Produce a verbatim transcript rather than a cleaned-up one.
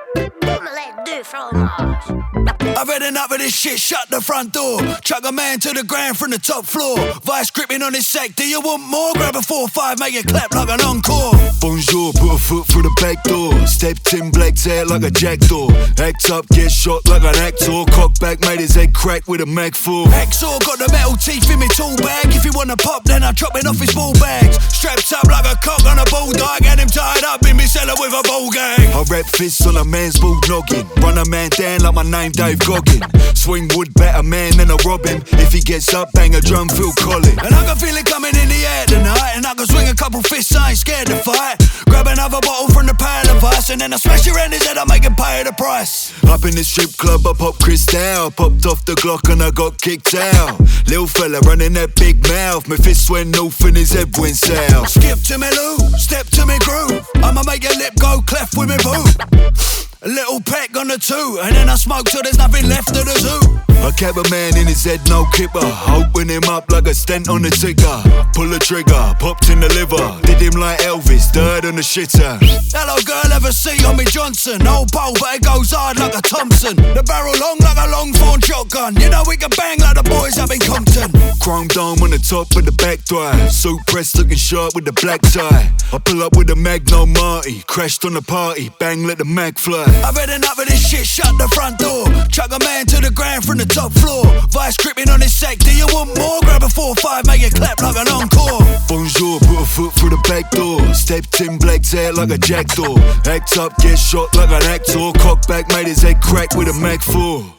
I'ma let do fromage. I've had enough of this shit, shut the front door. Chuck a man to the ground from the top floor. Vice gripping on his sack, do you want more? Grab a four five, make it clap like an encore. Bonjour, put a foot through the back door. Stepped in, black's hair like a jackdaw. Act up, get shot like an actor. Cock back, made his head crack with a Mac four. Hacksaw got the metal teeth in me tool bag. If you wanna pop, then I'm chopping off his ball bags. Strapped up like a cock on a bulldog, and him tied up in me cellar with a ball gang. I rap fists on a man's bald noggin. Run a man down like my name Dave Goggin. Swing wood, bat a man, then I rob him. If he gets up, bang a drum, Phil Collins. And I can feel it coming in the air tonight. And I can swing a couple fists, I ain't scared to fight. Grab another bottle from the pile of ice, and then I smash your end his head, I make him pay the price. Up in the strip club, I pop Cristal. Popped off the Glock and I got kicked out. Little fella running that big mouth. My fists went north and his head went south. Skip to me loo, step to me groove. I'ma make your lip go cleft with me boot. A little peck on the two, and then I smoke till there's nothing left of the zoo. I kept a man in his head, no kipper. Open him up like a stent on the ticker. Pull the trigger, popped in the liver. Did him like Elvis, dirt on the shitter. Hello girl, ever see on me Johnson? Old bowl, but it goes hard like a Thompson. The barrel long like a long fawn shotgun. You know we can bang like the boys up in Compton. Chrome dome on the top of the back drive. Suit press looking sharp with the black tie. I pull up with a Magno Marty. Crashed on the party, bang let the mag fly. I've had enough of this shit, shut the front door. Chuck a man to the ground from the top floor. Vice gripping on his sack, do you want more? Grab a four five, make it clap like an encore. Bonjour, put a foot through the back door. Stepped in, black's hair like a jackdaw. Act up, get shot like an actor. Cock back, made his head crack with a Mac four.